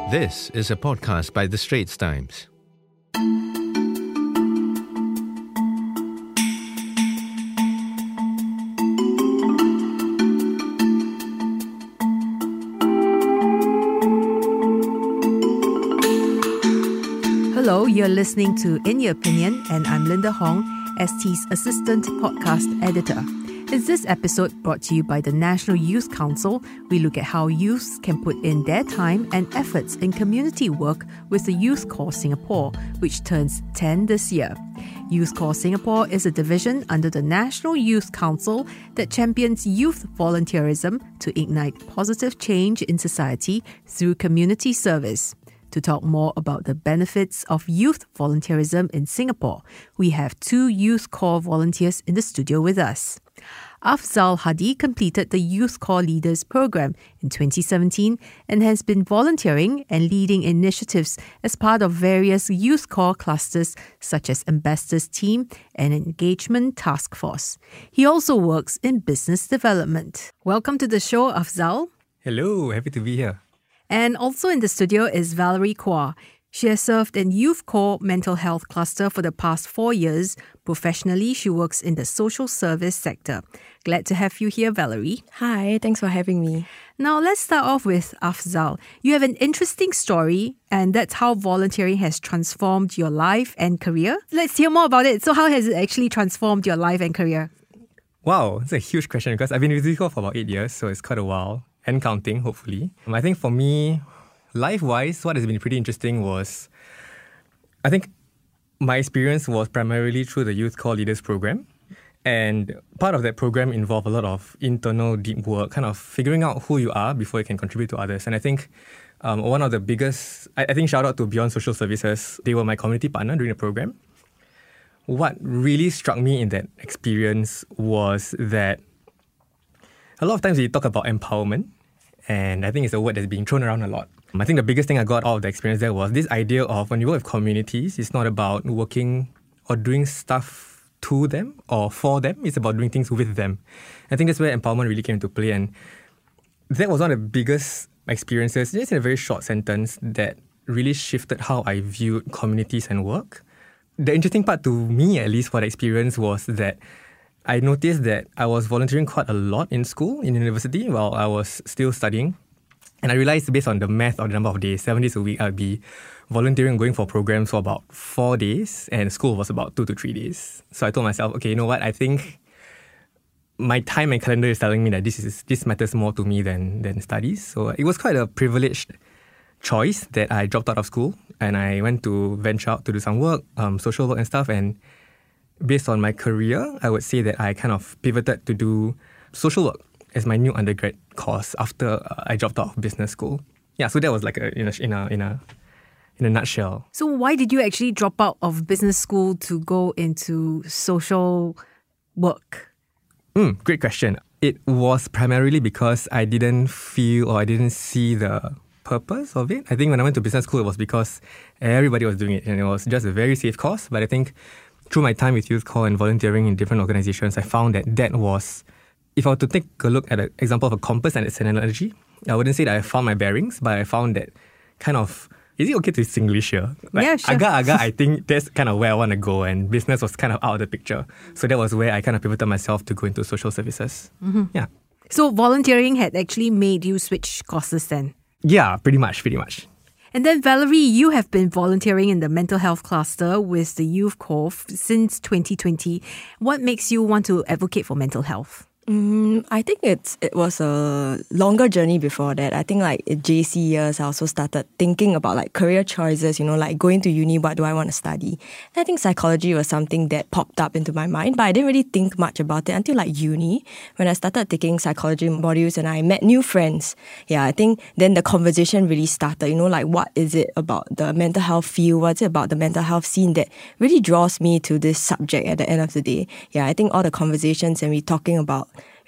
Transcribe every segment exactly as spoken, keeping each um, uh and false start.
This is a podcast by The Straits Times. Hello, you're listening to In Your Opinion, and I'm Linda Hong, S T's Assistant Podcast Editor. In this episode brought to you by the National Youth Council, we look at how youths can put in their time and efforts in community work with the Youth Corps Singapore, which turns ten this year. Youth Corps Singapore is a division under the National Youth Council that champions youth volunteerism to ignite positive change in society through community service. To talk more about the benefits of youth volunteerism in Singapore, we have two Youth Corps volunteers in the studio with us. Afzal Hadi completed the Youth Corps Leaders Program in twenty seventeen and has been volunteering and leading initiatives as part of various Youth Corps clusters such as Ambassadors Team and Engagement Task Force. He also works in business development. Welcome to the show, Afzal. Hello, happy to be here. And also in the studio is Valerie Kwa. She has served in Youth Corps Mental Health Cluster for the past four years. Professionally, she works in the social service sector. Glad to have you here, Valerie. Hi, thanks for having me. Now, let's start off with Afzal. You have an interesting story, and that's how volunteering has transformed your life and career. Let's hear more about it. So how has it actually transformed your life and career? Wow, it's a huge question because I've been with Youth Corps for about eight years, so it's quite a while. And counting, hopefully. Um, I think for me, life-wise, what has been pretty interesting was, I think my experience was primarily through the Youth Corps Leaders Program. And part of that program involved a lot of internal deep work, kind of figuring out who you are before you can contribute to others. And I think um, one of the biggest, I, I think shout out to Beyond Social Services, they were my community partner during the program. What really struck me in that experience was that a lot of times we talk about empowerment, and I think it's a word that's being thrown around a lot. I think the biggest thing I got out of the experience there was this idea of when you work with communities, it's not about working or doing stuff to them or for them, it's about doing things with them. I think that's where empowerment really came into play, and that was one of the biggest experiences, just in a very short sentence, that really shifted how I viewed communities and work. The interesting part to me, at least for the experience, was that I noticed that I was volunteering quite a lot in school, in university, while I was still studying. And I realized based on the math of the number of days, seven days a week, I'd be volunteering, going for programs for about four days, and school was about two to three days. So I told myself, okay, you know what, I think my time and calendar is telling me that this is this matters more to me than, than studies. So it was quite a privileged choice that I dropped out of school, and I went to venture out to do some work, um, social work and stuff, and based on my career, I would say that I kind of pivoted to do social work as my new undergrad course after I dropped out of business school. Yeah, so that was like a in a in a in a in a nutshell. So why did you actually drop out of business school to go into social work? Mm, great question. It was primarily because I didn't feel or I didn't see the purpose of it. I think when I went to business school, it was because everybody was doing it and it was just a very safe course. But I think through my time with Youth Corps and volunteering in different organizations, I found that that was, if I were to take a look at an example of a compass and its an analogy, I wouldn't say that I found my bearings, but I found that kind of, is it okay to Singlish here? Like, yeah, sure. Agak-agak, I think that's kind of where I want to go, and business was kind of out of the picture. So that was where I kind of pivoted myself to go into social services. Mm-hmm. Yeah. So volunteering had actually made you switch courses then? Yeah, pretty much, pretty much. And then, Valerie, you have been volunteering in the mental health cluster with the Youth Corps since twenty twenty. What makes you want to advocate for mental health? Mm, I think it's it was a longer journey before that. I think like in J C years, I also started thinking about like career choices, you know, like going to uni, what do I want to study? And I think psychology was something that popped up into my mind, but I didn't really think much about it until like uni, when I started taking psychology modules and I met new friends. Yeah, I think then the conversation really started, you know, like what is it about the mental health field? What's it about the mental health scene that really draws me to this subject at the end of the day? Yeah, I think all the conversations and we talking about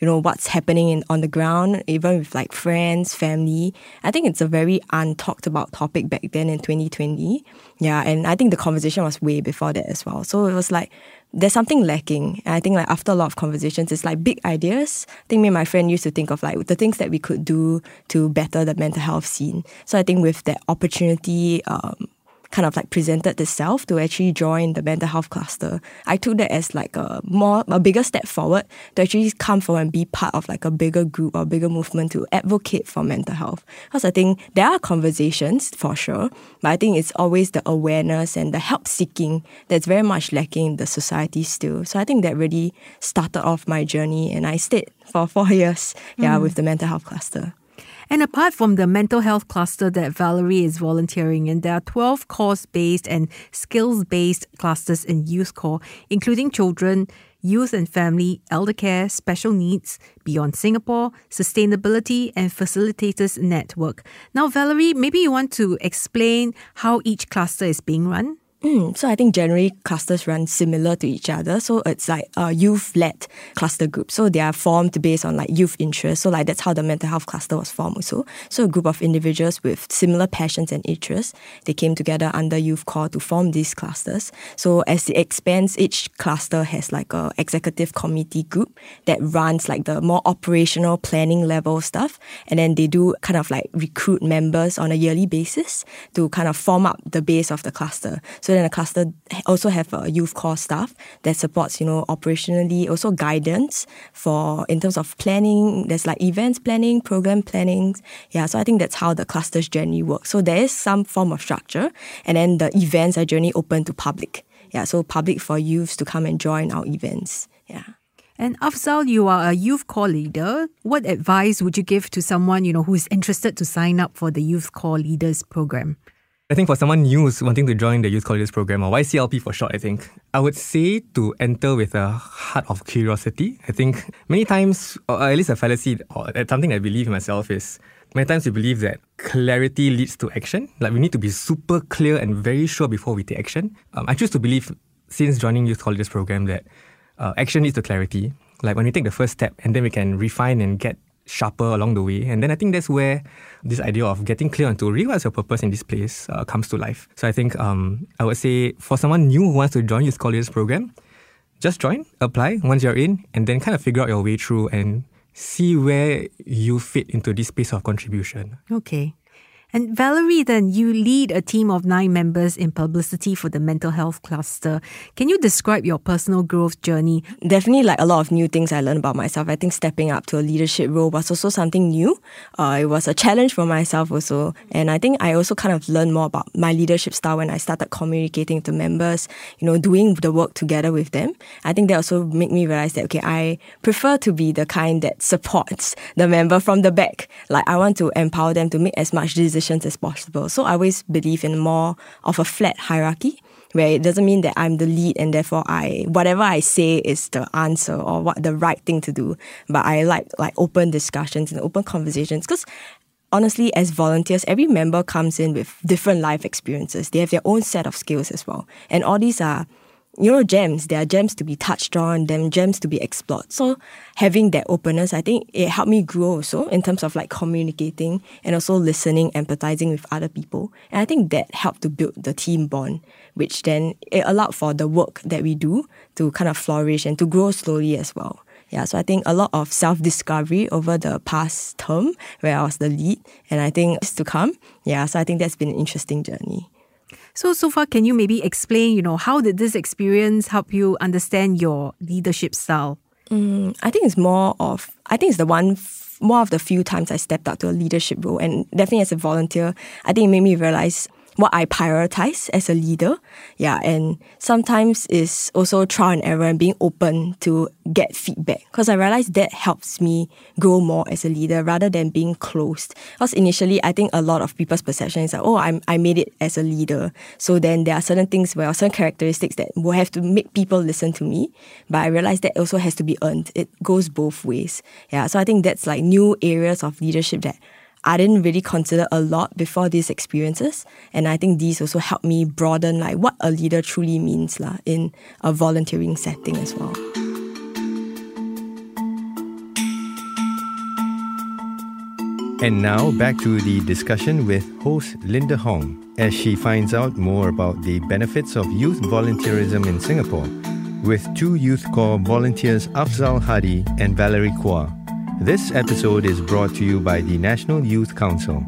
you know, what's happening in, on the ground, even with like friends, family. I think it's a very untalked about topic back then in twenty twenty. Yeah, and I think the conversation was way before that as well. So it was like, there's something lacking. And I think like after a lot of conversations, it's like big ideas. I think me and my friend used to think of like the things that we could do to better the mental health scene. So I think with that opportunity, um, kind of like presented itself to actually join the mental health cluster, I took that as like a more a bigger step forward to actually come forward and be part of like a bigger group or bigger movement to advocate for mental health. Because I think there are conversations for sure, but I think it's always the awareness and the help seeking that's very much lacking in the society still. So I think that really started off my journey, and I stayed for four years yeah, mm. with the mental health cluster. And apart from the mental health cluster that Valerie is volunteering in, there are twelve course-based and skills-based clusters in Youth Corps, including children, youth and family, elder care, special needs, Beyond Singapore, sustainability, and facilitators network. Now, Valerie, maybe you want to explain how each cluster is being run? Mm, so I think generally clusters run similar to each other. So it's like a youth-led cluster group. So they are formed based on like youth interests. So like that's how the mental health cluster was formed also. So a group of individuals with similar passions and interests, they came together under Youth Corps to form these clusters. So as it expands, each cluster has like a executive committee group that runs like the more operational planning level stuff. And then they do kind of like recruit members on a yearly basis to kind of form up the base of the cluster. So then the cluster also have a Youth Corps staff that supports, you know, operationally, also guidance for in terms of planning. There's like events planning, program planning. Yeah, so I think that's how the cluster's journey works. So there is some form of structure, and then the events are generally open to public. Yeah, so public for youths to come and join our events. Yeah. And Afzal, you are a Youth Corps leader. What advice would you give to someone, you know, who is interested to sign up for the Youth Corps Leaders Program? I think for someone new who's wanting to join the Youth Corps Leaders Program, or Y C L P for short, I think, I would say to enter with a heart of curiosity. I think many times, or at least a fallacy, or something I believe in myself is, many times we believe that clarity leads to action. Like we need to be super clear and very sure before we take action. Um, I choose to believe, since joining Youth Corps Leaders Program, that uh, action leads to clarity. Like when we take the first step, and then we can refine and get sharper along the way. And then I think that's where this idea of getting clear onto really what's your purpose in this place uh, comes to life. So I think um, I would say for someone new who wants to join Youth Corps Leaders Program, just join, apply once you're in, and then kind of figure out your way through and see where you fit into this space of contribution. Okay. And Valerie, then you lead a team of nine members in publicity for the mental health cluster. Can you describe your personal growth journey? Definitely like a lot of new things I learned about myself. I think stepping up to a leadership role was also something new. Uh, it was a challenge for myself also. And I think I also kind of learned more about my leadership style when I started communicating to members, you know, doing the work together with them. I think that also made me realize that, okay, I prefer to be the kind that supports the member from the back. Like I want to empower them to make as much decisions as possible. So I always believe in more of a flat hierarchy, where it doesn't mean that I'm the lead and therefore I whatever I say is the answer or what the right thing to do. But I like like open discussions and open conversations, because honestly, as volunteers, every member comes in with different life experiences. They have their own set of skills as well. And all these are, you know, gems. They are gems to be touched on, them gems to be explored. So having that openness, I think it helped me grow also in terms of like communicating and also listening, empathizing with other people. And I think that helped to build the team bond, which then it allowed for the work that we do to kind of flourish and to grow slowly as well. Yeah, so I think a lot of self-discovery over the past term where I was the lead, and I think it's to come. Yeah, so I think that's been an interesting journey. So, so far, can you maybe explain, you know, how did this experience help you understand your leadership style? Mm, I think it's more of, I think it's the one, f- more of the few times I stepped up to a leadership role. And definitely as a volunteer, I think it made me realize what I prioritize as a leader. Yeah, and sometimes it's also trial and error and being open to get feedback. Because I realized that helps me grow more as a leader rather than being closed. Because initially, I think a lot of people's perception is like, oh, I'm, I made it as a leader. So then there are certain things where, certain characteristics that will have to make people listen to me. But I realized that also has to be earned. It goes both ways. Yeah, so I think that's like new areas of leadership that I didn't really consider a lot before these experiences. And I think these also helped me broaden like what a leader truly means lah, in a volunteering setting as well. And now back to the discussion with host Linda Hong as she finds out more about the benefits of youth volunteerism in Singapore with two Youth Corps volunteers Afzal Hadi and Valerie Kua. This episode is brought to you by the National Youth Council.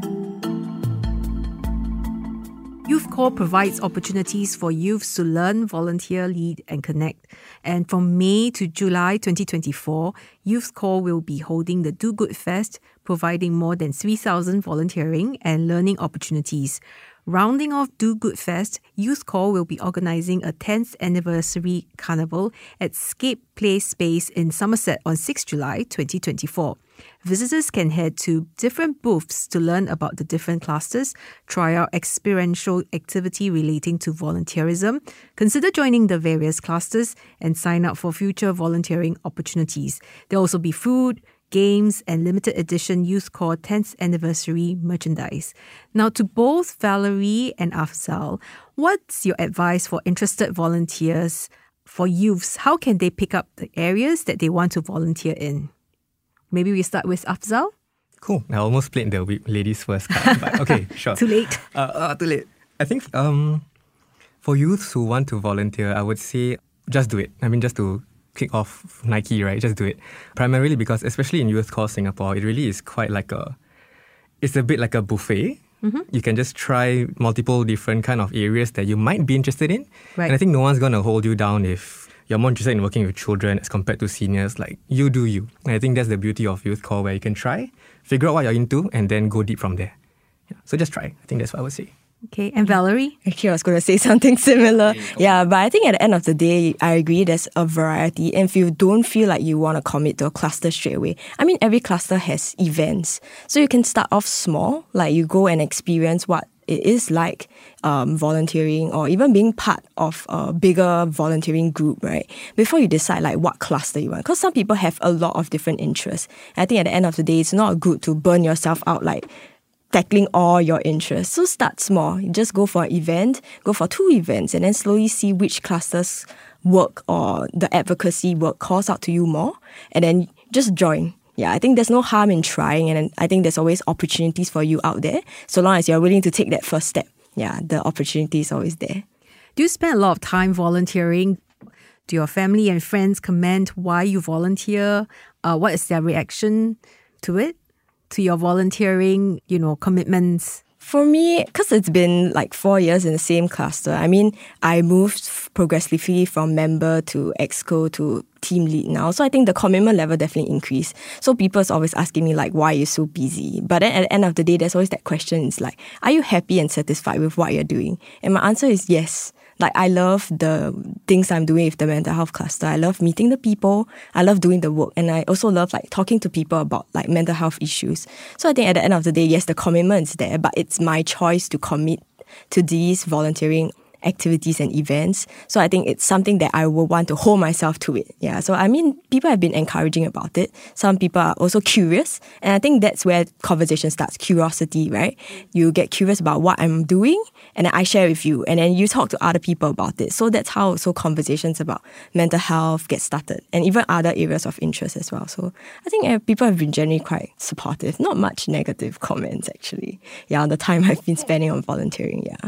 Youth Corps provides opportunities for youths to learn, volunteer, lead and connect. And from May to July twenty twenty-four, Youth Corps will be holding the Do Good Fest, providing more than three thousand volunteering and learning opportunities. Rounding off Do Good Fest, Youth Corps will be organising a tenth anniversary carnival at Scape Play Space in Somerset on sixth of July twenty twenty-four. Visitors can head to different booths to learn about the different clusters, try out experiential activity relating to volunteerism, consider joining the various clusters, and sign up for future volunteering opportunities. There will also be food, games, and limited edition Youth Corps tenth anniversary merchandise. Now, to both Valerie and Afzal, what's your advice for interested volunteers, for youths? How can they pick up the areas that they want to volunteer in? Maybe we start with Afzal? Cool. I almost played the ladies first card, but okay, sure. Too late. Uh, uh, too late. I think um, for youths who want to volunteer, I would say just do it. I mean, just to kick off Nike, right? Just do it. Primarily because, especially in Youth Corps Singapore, it really is quite like a, it's a bit like a buffet. Mm-hmm. You can just try multiple different kind of areas that you might be interested in. Right. And I think no one's going to hold you down if you're more interested in working with children as compared to seniors. Like, you do you. And I think that's the beauty of Youth Corps, where you can try, figure out what you're into, and then go deep from there. Yeah. So just try. I think that's what I would say. Okay, and Valerie? Actually, I was going to say something similar. Yeah, but I think at the end of the day, I agree there's a variety. And if you don't feel like you want to commit to a cluster straight away, I mean, every cluster has events. So you can start off small, like you go and experience what it is like um, volunteering or even being part of a bigger volunteering group, right? Before you decide like what cluster you want. Because some people have a lot of different interests. And I think at the end of the day, it's not good to burn yourself out like tackling all your interests. So start small. You just go for an event, go for two events, and then slowly see which clusters work or the advocacy work calls out to you more, and then just join. Yeah, I think there's no harm in trying, and I think there's always opportunities for you out there, so long as you're willing to take that first step. Yeah, the opportunity is always there. Do you spend a lot of time volunteering? Do your family and friends comment why you volunteer? Uh, what is their reaction to it? To your volunteering, you know, commitments? For me, because it's been like four years in the same cluster, I mean, I moved progressively from member to exco to team lead now. So I think the commitment level definitely increased. So people is always asking me like, why are you so busy? But then at the end of the day, there's always that question. It's like, are you happy and satisfied with what you're doing? And my answer is yes. Like, I love the things I'm doing with the mental health cluster. I love meeting the people. I love doing the work. And I also love like talking to people about like mental health issues. So I think at the end of the day, yes, the commitment is there, but it's my choice to commit to these volunteering activities and events. So I think it's something that I will want to hold myself to it. Yeah. So I mean, people have been encouraging about it. Some people are also curious. And I think that's where conversation starts. Curiosity, right? You get curious about what I'm doing, and then I share with you. And then you talk to other people about it. So that's how also conversations about mental health get started, and even other areas of interest as well. So I think uh, people have been generally quite supportive. Not much negative comments, actually. Yeah, on the time I've been spending on volunteering, yeah.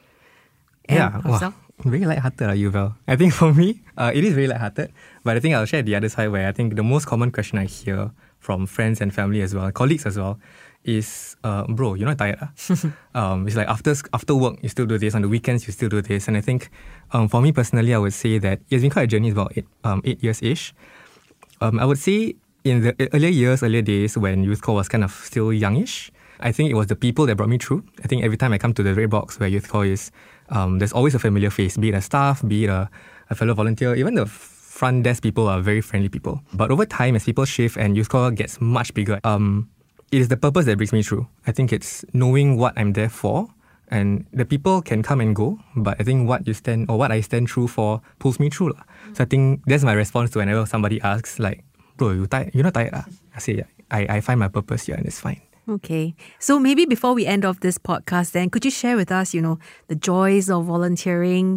Yeah, wow. Very lighthearted, uh, Yuval. I think for me, uh, it is very lighthearted. But I think I'll share the other side, where I think the most common question I hear from friends and family as well, colleagues as well, is, uh, bro, you're not tired? Uh? um, it's like after after work, you still do this. On the weekends, you still do this. And I think um, for me personally, I would say that it's been quite a journey. It's about eight, um, eight years-ish. Um, I would say in the earlier years, earlier days, when Youth Corps was kind of still youngish, I think it was the people that brought me through. I think every time I come to the red box where Youth Corps is, um, there's always a familiar face, be it a staff, be it a, a fellow volunteer. Even the front desk people are very friendly people. But over time, as people shift and Youth Corps gets much bigger, um, it is the purpose that brings me through. I think it's knowing what I'm there for, and the people can come and go, but I think what you stand or what I stand true for pulls me through. Mm. So I think that's my response to whenever somebody asks, like, bro, you tired? You're not tired? Uh? I say, I, I find my purpose here and it's fine. Okay. So maybe before we end off this podcast then, could you share with us, you know, the joys of volunteering,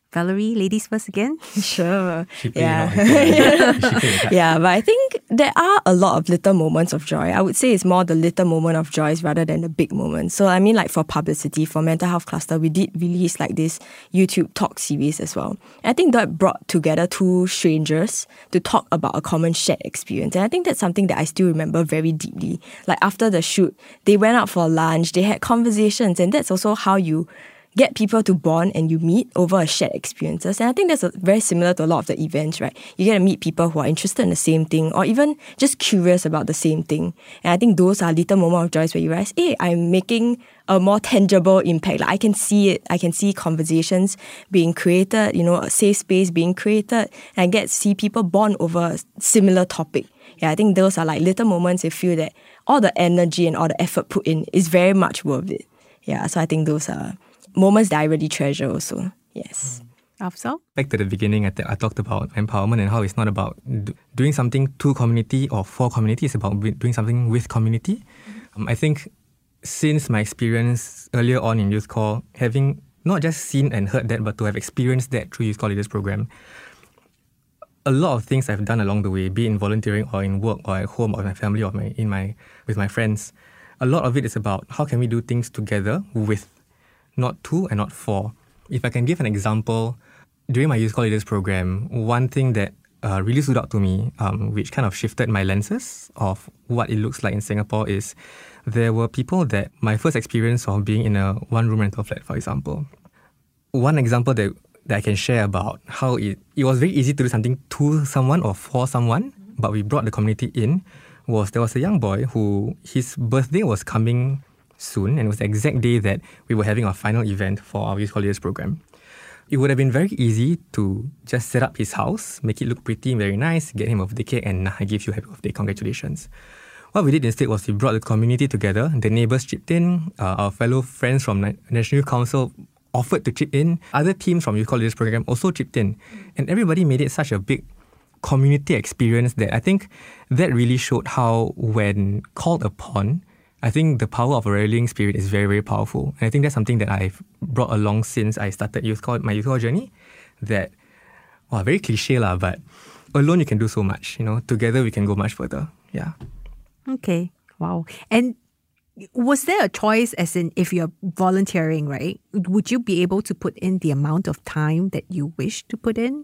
Valerie, ladies first again. Sure. She pay, Yeah. you know, she pay the tax. Yeah, but I think there are a lot of little moments of joy. I would say it's more the little moment of joys rather than the big moments. So I mean, like for publicity, for Mental Health Cluster, we did release like this YouTube talk series as well. I think that brought together two strangers to talk about a common shared experience. And I think that's something that I still remember very deeply. Like after the shoot, they went out for lunch, they had conversations, and that's also how you get people to bond and you meet over a shared experiences. And I think that's a, very similar to a lot of the events, right? You get to meet people who are interested in the same thing or even just curious about the same thing. And I think those are little moments of joy where you realize, hey, I'm making a more tangible impact. Like I can see it. I can see conversations being created, you know, a safe space being created. And I get to see people bond over a similar topic. Yeah, I think those are like little moments you feel that all the energy and all the effort put in is very much worth it. Yeah, so I think those are moments that I really treasure also. Yes. Afzal? Back to the beginning, I, th- I talked about empowerment and how it's not about do- doing something to community or for community. It's about be- doing something with community. Mm-hmm. Um, I think since my experience earlier on in Youth Corps, having not just seen and heard that, but to have experienced that through Youth Corps Leaders Program, a lot of things I've done along the way, be it in volunteering or in work or at home or with my family or my, in my with my friends, a lot of it is about how can we do things together with, not to and not for. If I can give an example, during my Youth Corps Leaders Program, one thing that uh, really stood out to me, um, which kind of shifted my lenses of what it looks like in Singapore, is there were people that my first experience of being in a one-room rental flat, for example. One example that, that I can share about how it, it was very easy to do something to someone or for someone, but we brought the community in, was there was a young boy who, his birthday was coming soon, and it was the exact day that we were having our final event for our Youth Corps Leaders Program. It would have been very easy to just set up his house, make it look pretty, very nice, get him a birthday cake, and nah, I give you a happy birthday, congratulations. What we did instead was we brought the community together, the neighbours chipped in, uh, our fellow friends from National Youth Council offered to chip in, other teams from Youth Corps Leaders Program also chipped in, and everybody made it such a big community experience that I think that really showed how, when called upon, I think the power of a rallying spirit is very, very powerful. And I think that's something that I've brought along since I started Youth Corps, my Youth Corps journey. That, wow, very cliche lah, but alone you can do so much. You know, together we can go much further. Yeah. Okay. Wow. And was there a choice, as in if you're volunteering, right? Would you be able to put in the amount of time that you wish to put in?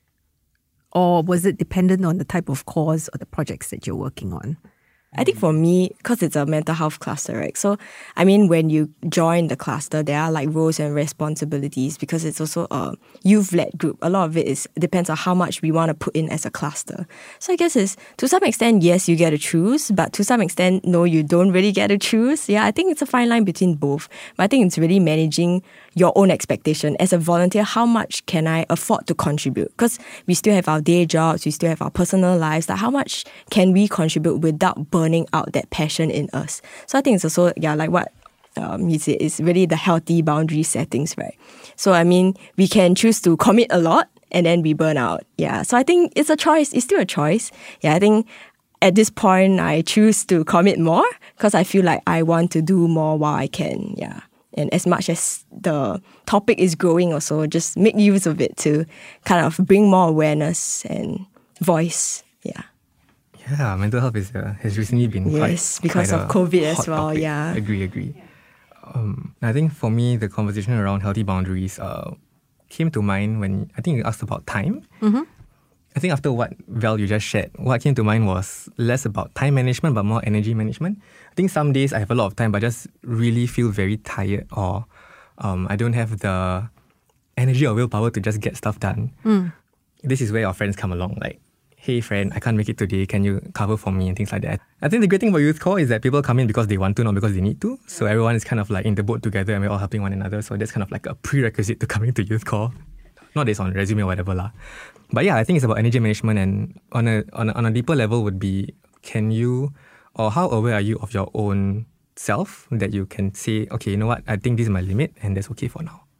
Or was it dependent on the type of cause or the projects that you're working on? I think for me, because it's a mental health cluster, right? So, I mean, when you join the cluster, there are like roles and responsibilities because it's also a youth-led group. A lot of it is depends on how much we want to put in as a cluster. So I guess it's, to some extent, yes, you get to choose, but to some extent, no, you don't really get to choose. Yeah, I think it's a fine line between both. But I think it's really managing your own expectation. As a volunteer, how much can I afford to contribute? Because we still have our day jobs, we still have our personal lives. Like, how much can we contribute without burning out that passion in us? So I think it's also, yeah, like what um, you said, it's really the healthy boundary settings, right? So, I mean, we can choose to commit a lot and then we burn out. Yeah, so I think it's a choice. It's still a choice. Yeah, I think at this point, I choose to commit more because I feel like I want to do more while I can, yeah. And as much as the topic is growing also, just make use of it to kind of bring more awareness and voice. Yeah. Yeah, mental health is uh, has recently been yes, quite, because quite of COVID as hot well. topic. Yeah. Agree, agree. Um, I think for me, the conversation around healthy boundaries uh, came to mind when I think you asked about time. Mm-hmm. I think after what Val you just shared, what came to mind was less about time management but more energy management. I think some days I have a lot of time but just really feel very tired, or um, I don't have the energy or willpower to just get stuff done. Mm. This is where your friends come along, like, hey friend, I can't make it today, can you cover for me, and things like that. I think the great thing about Youth Corps is that people come in because they want to, not because they need to. So everyone is kind of like in the boat together and we're all helping one another. So that's kind of like a prerequisite to coming to Youth Corps. Not that it's on resume or whatever lah. But yeah, I think it's about energy management, and on a, on a on a deeper level would be, can you, or how aware are you of your own self that you can say, okay, you know what, I think this is my limit and that's okay for now.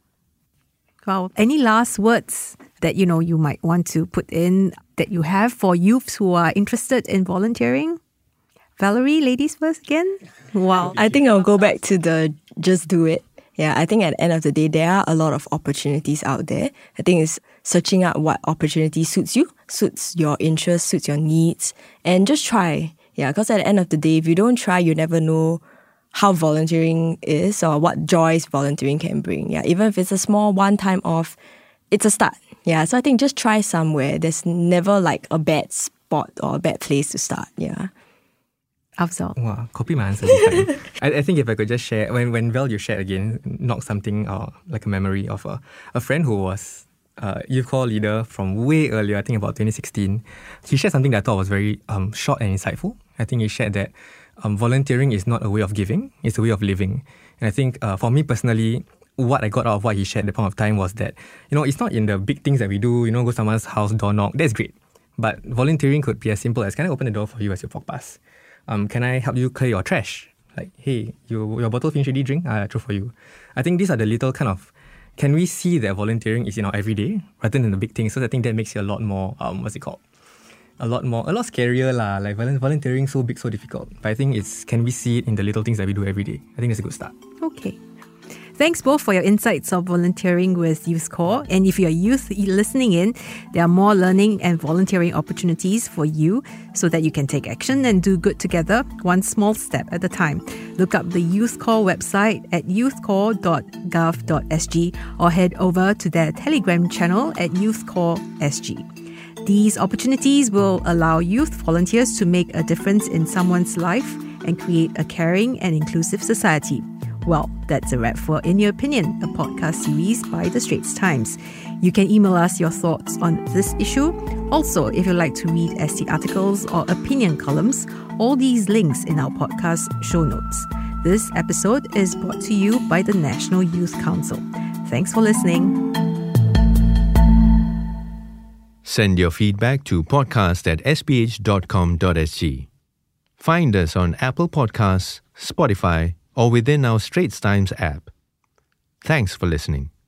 Wow. Any last words that, you know, you might want to put in that you have for youths who are interested in volunteering? Valerie, ladies first again? Wow. I think I'll go back to the just do it. Yeah, I think at the end of the day, there are a lot of opportunities out there. I think it's searching out what opportunity suits you, suits your interests, suits your needs, and just try. Yeah, because at the end of the day, if you don't try, you never know how volunteering is or what joys volunteering can bring. Yeah, even if it's a small one-time off, it's a start. Yeah, so I think just try somewhere. There's never like a bad spot or a bad place to start. Yeah. Afzal. Wow, copy my answer this time. I, I think if I could just share, when, when Val, you shared again, knock something uh, like a memory of a, a friend who was uh, youth corps leader from way earlier, I think about twenty sixteen. He shared something that I thought was very um, short and insightful. I think he shared that um, volunteering is not a way of giving, it's a way of living. And I think uh, for me personally, what I got out of what he shared at the point of time was that, you know, it's not in the big things that we do, you know, go to someone's house, door knock, that's great. But volunteering could be as simple as, can I open the door for you as you walk past? Um, can I help you clear your trash? Like, hey, you, your bottle finished already, drink? I throw for you. I think these are the little kind of, can we see that volunteering is in our everyday rather than the big things? So I think that makes it a lot more, um, what's it called? A lot more, a lot scarier lah. Like volunteering so big, so difficult. But I think it's, can we see it in the little things that we do every day? I think that's a good start. Okay. Thanks both for your insights of volunteering with Youth Corps. And if you're youth listening in, there are more learning and volunteering opportunities for you so that you can take action and do good together, one small step at a time. Look up the Youth Corps website at youth corps dot gov dot s g or head over to their Telegram channel at Youth Corps S G. These opportunities will allow youth volunteers to make a difference in someone's life and create a caring and inclusive society. Well, that's a wrap for In Your Opinion, a podcast series by The Straits Times. You can email us your thoughts on this issue. Also, if you'd like to read S T articles or opinion columns, all these links in our podcast show notes. This episode is brought to you by the National Youth Council. Thanks for listening. Send your feedback to podcast at s b h dot com dot s g. Find us on Apple Podcasts, Spotify, or within our Straits Times app. Thanks for listening.